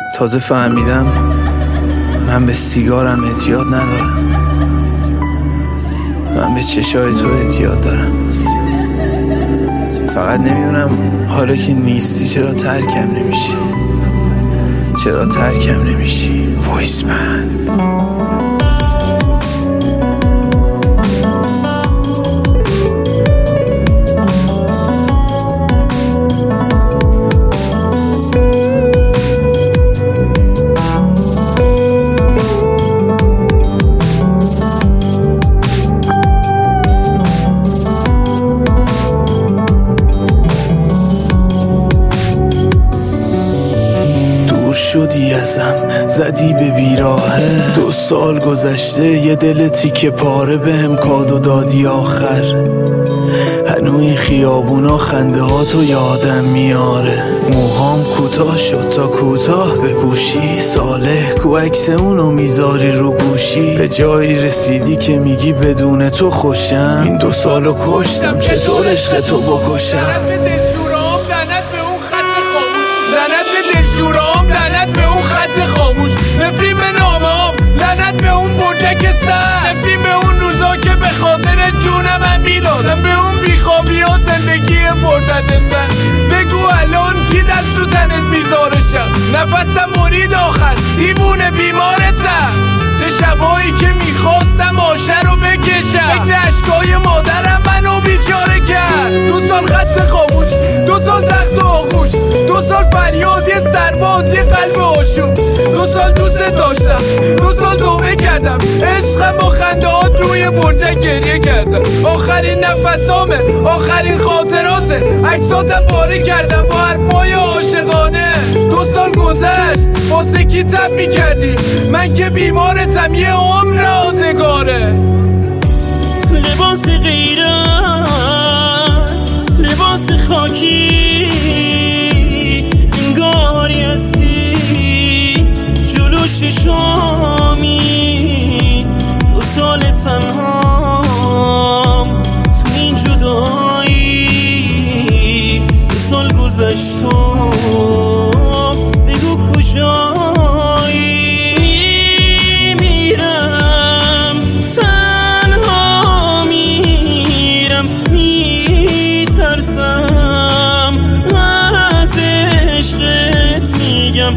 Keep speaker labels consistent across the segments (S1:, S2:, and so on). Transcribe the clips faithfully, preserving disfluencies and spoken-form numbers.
S1: تازه فهمیدم من به سیگارم اعتیاد ندارم، من به چشای تو اعتیاد دارم. فقط نمیدونم حالا که نیستی چرا ترکم نمیشی، چرا ترکم نمیشی وایس من. شدی ازم، زدی به بیراهه. دو سال گذشته، یه دل تیکه پاره بهم کادو دادی آخر. هنوی خیابونا خنده ها تو یادم میاره. موهام کوتاه شد تا کوتاه بپوشی. صالح کو عکس اونو میذاری رو گوشی. به جایی رسیدی که میگی بدون تو خوشم. این دو سالو کشتم، چطور عشق تو بکشم.
S2: لعنت به دلشورام، لعنت به اون خط خاموش. نفرین به نامه‌ام، لعنت به اون برجک سر. نفرین به اون روزا که به خاطر جونم من میدادم. به اون بیخوابی ها، زندگی پردرد سر. بگو الان کی دست رو تنت میذارشم. نفسم برید آخر، دیوونه بیمارتم. چه شبایی که میخواستم آشه رو بکشم. فکر عشقای مادرم منو بیچاره کرد. دو سال خط خاموش، دو سال تخت و آغوش. دو سال فریاد یه سرباز، یه قلب آشوب. دو سال دوست داشتم، دو سال توبه کردم. عشقم با خندهات روی برجک گریه کردم. آخرین نفسامه، آخرین خاطراته. عکساتم پاره کردم با حرفای عاشقانه. دو سال گذشت، واسه کی تب میکردی؟ من که بیمارتم، یه عمر آزگاره.
S3: لباس غیرت، لباس خاکی، انگاری هستی جلو چشامی. دو سال تنهام تو این جدایی. دو سال گذشت و بگو کجایی. میرم تنها، میرم میترسم از عشقت. میگم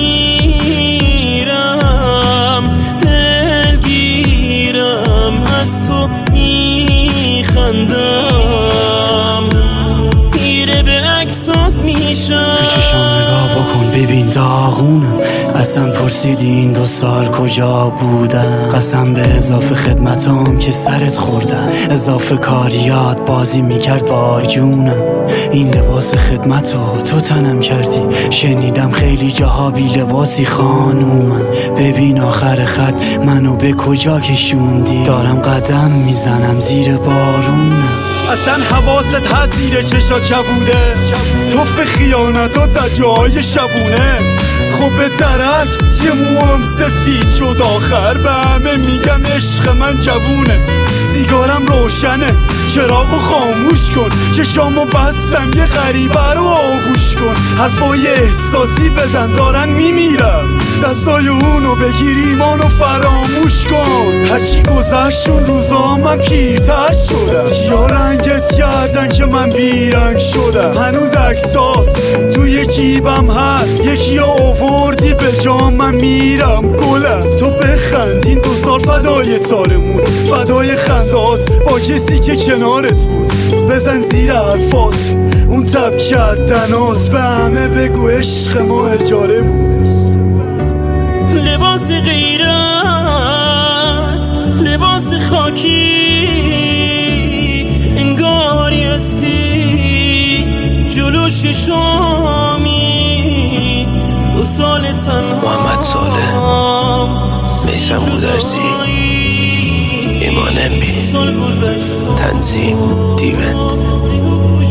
S3: میرم دلگیرم، از تو میخندم. میره به عکسات میشم.
S4: تو چشام نگاه بکن ببین داغونم. اصلا پرسیدی این دو سال کجا بودم. قسم به اضافه خدمتام که سرت خوردم. اضافه کاریات بازی میکرد با جونم. این لباس خدمتو تو تنم کردی. شنیدم خیلی جاها بی لباسی خانومم. ببین آخر خط منو به کجا کشوندی. دارم قدم میزنم زیر بارونم.
S5: اصلا حواست هست زیر چشا کبوده. توف خیانتات زد جاهای شبونه. خب به درک یه موام سفید شد آخر. به همه میگم عشق من جوونه. سیگارم روشنه، چراغو خاموش کن. چشامو بستم، یه غریبه رو آغوش کن. حرفای احساسی بزن، دارن میمیرم. دستای اونو بگیر، ایمانو فراموش کن. هرچی گذشت اون روزا من پیرتر شدم. یا رنگت کردن که من بیرنگ شدم. هنوز عکسات توی جیبم هست. یکی آوردی به جام، من میرم گلم. تو بخند، این دو سال فدای تارمون، فدای خندات با کسی که کنارت بود. بزن زیر حرفات اون تب کردنات. به همه بگو عشق ما اجاره بود.
S3: لباس غیرت، لباس خاکی، انگاری هستی جلو چشامی. دو سال تنها.
S6: محمد صالح، میثم گودرزی، ایمان امبی، تنظیم دیوند.